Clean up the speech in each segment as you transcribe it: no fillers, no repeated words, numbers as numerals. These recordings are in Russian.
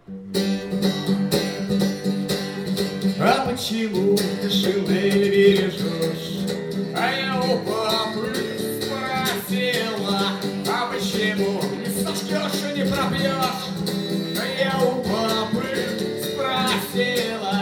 А почему ты шинель бережешь? А я у папы спросила, а почему не сожжешь и не пропьешь? А я у папы спросила.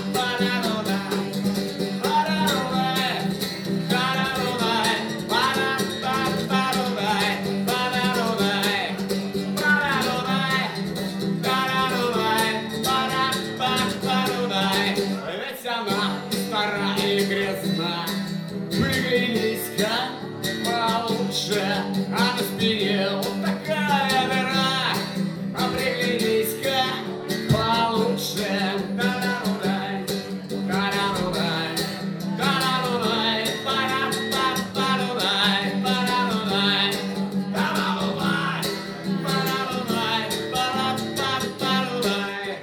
Ведь она стара и грязна. Приглянись-ка получше, а на спине вот такая дыра. А приглянись-ка получше. Та-да-ру-дай, та-да-ру-дай, та-да-ру-дай, па-да-па-па-ру-дай, па-да-ру-дай, та-да-ру-дай, па-да-ру-дай, па-да-па-па-ру-дай.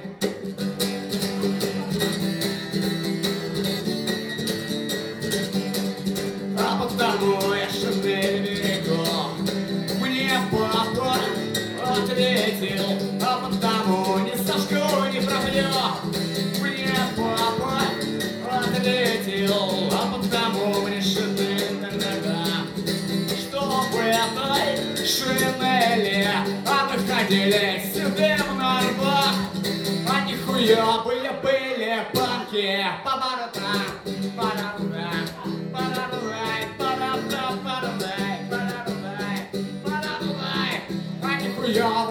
А потому я шинель берегу. Мне папа ответил, а потому не сожгу, не пробью. Мне папа ответил, а потому мне шинель дорога. Что в этой шинели, а мы ходили седым на рвах. А нихуя были панки, па-ба-да-да, па-да-да. Я